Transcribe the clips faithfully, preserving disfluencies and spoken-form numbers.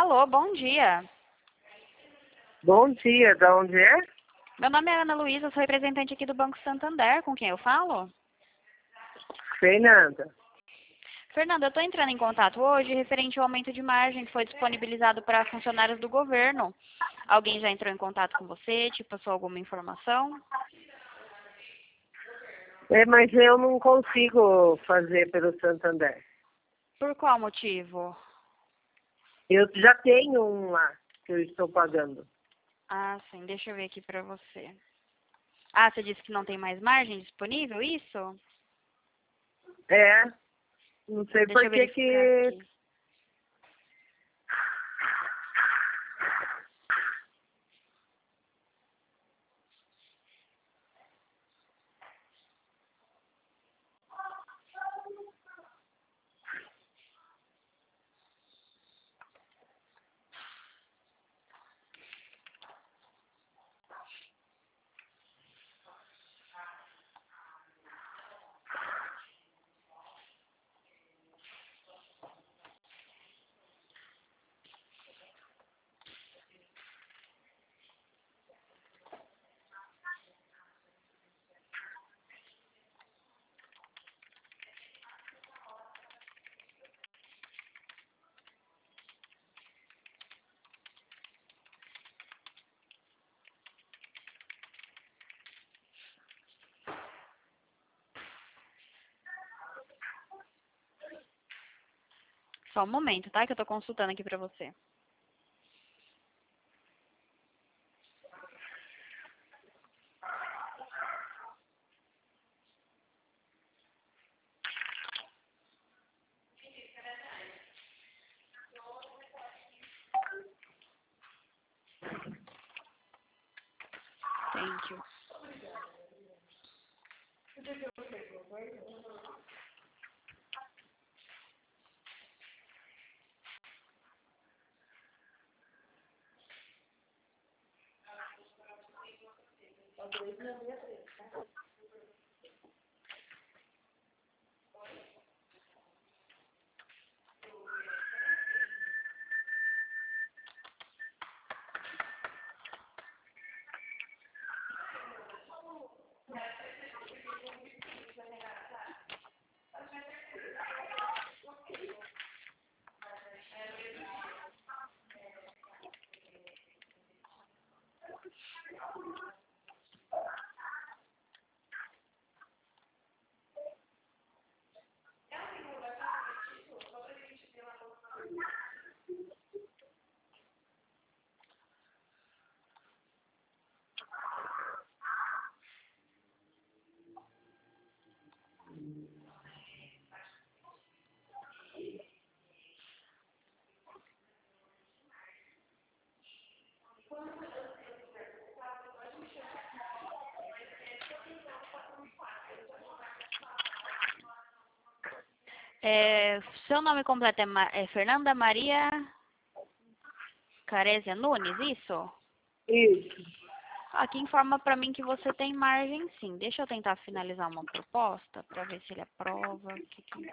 Alô, bom dia. Bom dia, de onde é? Meu nome é Ana Luísa, sou representante aqui do Banco Santander. Com quem eu falo? Fernanda. Fernanda, eu estou entrando em contato hoje referente ao aumento de margem que foi disponibilizado para funcionários do governo. Alguém já entrou em contato com você? Te passou alguma informação? É, mas eu não consigo fazer pelo Santander. Por qual motivo? Eu já tenho um lá que eu estou pagando. Ah, sim, deixa eu ver aqui para você. Ah, você disse que não tem mais margem disponível, isso? É, não sei Deixa por eu que verificar que... aqui. Só um momento, tá? Que eu estou consultando aqui para você. Thank you. É, seu nome completo é, Ma- é Fernanda Maria Carésia Nunes, isso? Isso. Aqui informa para mim que você tem margem, sim. Deixa eu tentar finalizar uma proposta para ver se ele aprova. Que que-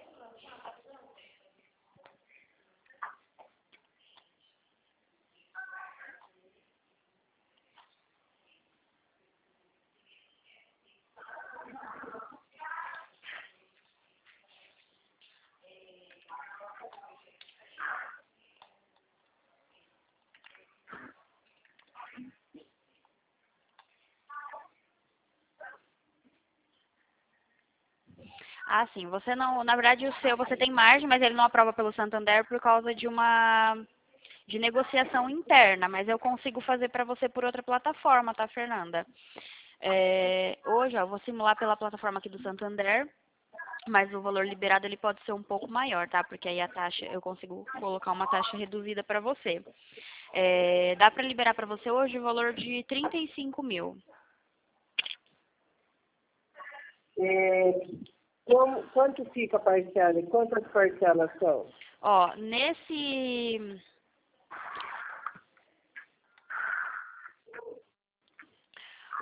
Ah, sim. Você não, na verdade, o seu você tem margem, mas ele não aprova pelo Santander por causa de uma de negociação interna. Mas eu consigo fazer para você por outra plataforma, tá, Fernanda? É, hoje, ó, eu vou simular pela plataforma aqui do Santander. Mas o valor liberado ele pode ser um pouco maior, tá? Porque aí a taxa, eu consigo colocar uma taxa reduzida para você. É, dá para liberar para você hoje o valor de trinta e cinco mil. É, como, quanto fica a parcela? E quantas parcelas são? Ó, nesse...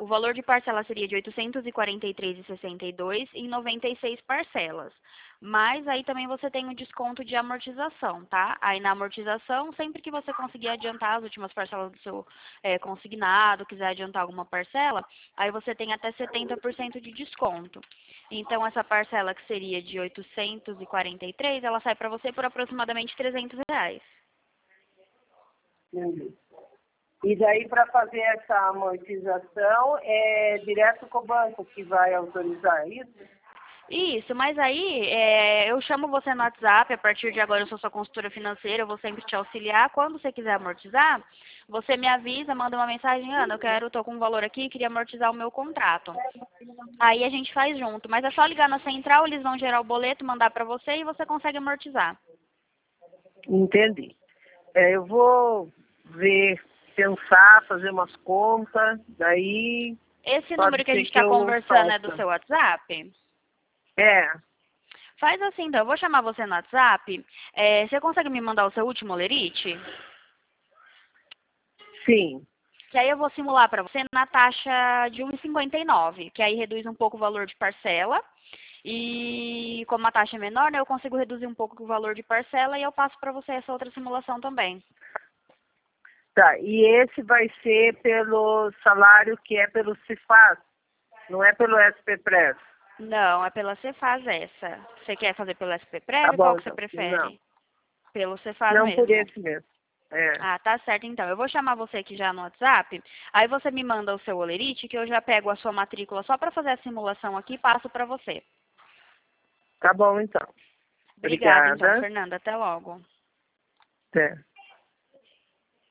O valor de parcela seria de oitocentos e quarenta e três reais e sessenta e dois centavos em noventa e seis parcelas. Mas aí também você tem o desconto de amortização, tá? Aí na amortização, sempre que você conseguir adiantar as últimas parcelas do seu é, consignado, quiser adiantar alguma parcela, aí você tem até setenta por cento de desconto. Então essa parcela que seria de oitocentos e quarenta e três, ela sai para você por aproximadamente trezentos reais. Entendi. E daí, para fazer essa amortização, é direto com o banco que vai autorizar isso? Isso, mas aí é, eu chamo você no WhatsApp, a partir de agora eu sou sua consultora financeira, eu vou sempre te auxiliar. Quando você quiser amortizar, você me avisa, manda uma mensagem, Ana, eu quero, tô com um valor aqui, queria amortizar o meu contrato. Aí a gente faz junto, mas é só ligar na central, eles vão gerar o boleto, mandar para você e você consegue amortizar. Entendi. É, eu vou ver, pensar, fazer umas contas, daí... Esse pode número que a ser gente está eu conversando é do faça. seu WhatsApp? É, Faz assim, então, eu vou chamar você no WhatsApp. É, você consegue me mandar o seu último olerite? sim. Que aí eu vou simular para você na taxa de um real e cinquenta e nove, que aí reduz um pouco o valor de parcela. E como a taxa é menor, né, eu consigo reduzir um pouco o valor de parcela e eu passo para você essa outra simulação também. Tá, e esse vai ser pelo salário que é pelo Cefaz, não é pelo S P Press. Não, é pela Cefaz essa. Você quer fazer pelo S P Tá Prev? Qual bom, que você então. Não, prefere? Pelo Cefaz não por mesmo. esse mesmo. É, Ah, tá certo então. Eu vou chamar você aqui já no WhatsApp. Aí você me manda o seu olerite, que eu já pego a sua matrícula só para fazer a simulação aqui e passo para você. tá bom, então. Obrigada então, Obrigada. Fernanda. Até logo. Até.